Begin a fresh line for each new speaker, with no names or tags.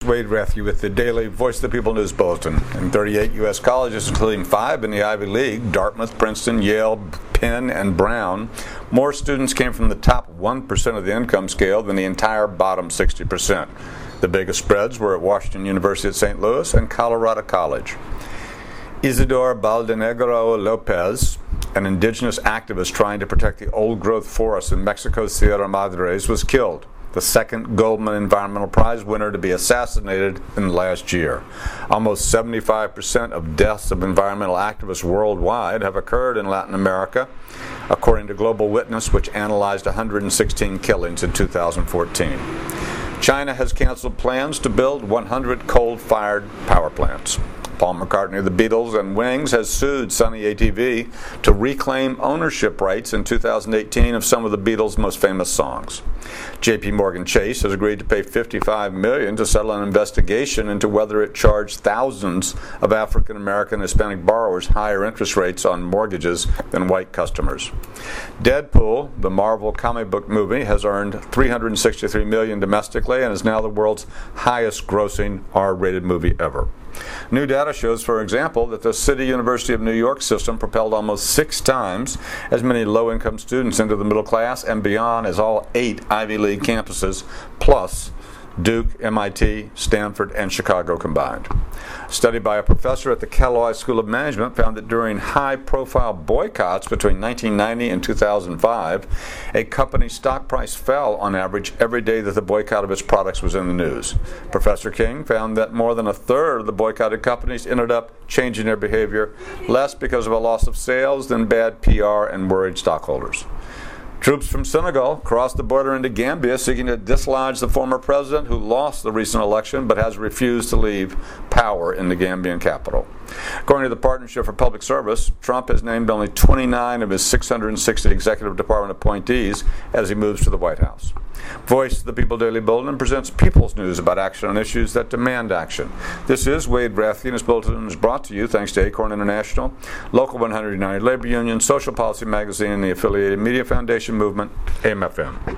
Wade Rathke with the daily Voice of the People News Bulletin. In 38 U.S. colleges, including 5 in the Ivy League, Dartmouth, Princeton, Yale, Penn, and Brown, more students came from the top 1% of the income scale than the entire bottom 60%. The biggest spreads were at Washington University at St. Louis and Colorado College. Isidore Baldenegro Lopez, an indigenous activist trying to protect the old-growth forests in Mexico's Sierra Madres, was killed, the second Goldman Environmental Prize winner to be assassinated in the last year. Almost 75% of deaths of environmental activists worldwide have occurred in Latin America, according to Global Witness, which analyzed 116 killings in 2014. China has canceled plans to build 100 coal-fired power plants. Paul McCartney of the Beatles and Wings has sued Sony ATV to reclaim ownership rights in 2018 of some of the Beatles' most famous songs. J.P. Morgan Chase has agreed to pay $55 million to settle an investigation into whether it charged thousands of African American and Hispanic borrowers higher interest rates on mortgages than white customers. Deadpool, the Marvel comic book movie, has earned $363 million domestically and is now the world's highest-grossing R-rated movie ever. New data shows, for example, that the City University of New York system propelled almost 6 times as many low-income students into the middle class and beyond as all 8 Ivy League campuses, plus Duke, MIT, Stanford, and Chicago combined. A study by a professor at the Kellogg School of Management found that during high-profile boycotts between 1990 and 2005, a company's stock price fell on average every day that the boycott of its products was in the news. Professor King found that more than a third of the boycotted companies ended up changing their behavior, less because of a loss of sales than bad PR and worried stockholders. Troops from Senegal crossed the border into Gambia seeking to dislodge the former president who lost the recent election but has refused to leave power in the Gambian capital. According to the Partnership for Public Service, Trump has named only 29 of his 660 executive department appointees as he moves to the White House. Voice of the People Daily Bulletin presents people's news about action on issues that demand action. This is Wade Rathke, and this bulletin is brought to you thanks to Acorn International, Local 100 United Labor Union, Social Policy Magazine, and the affiliated Media Foundation Movement, AMFM.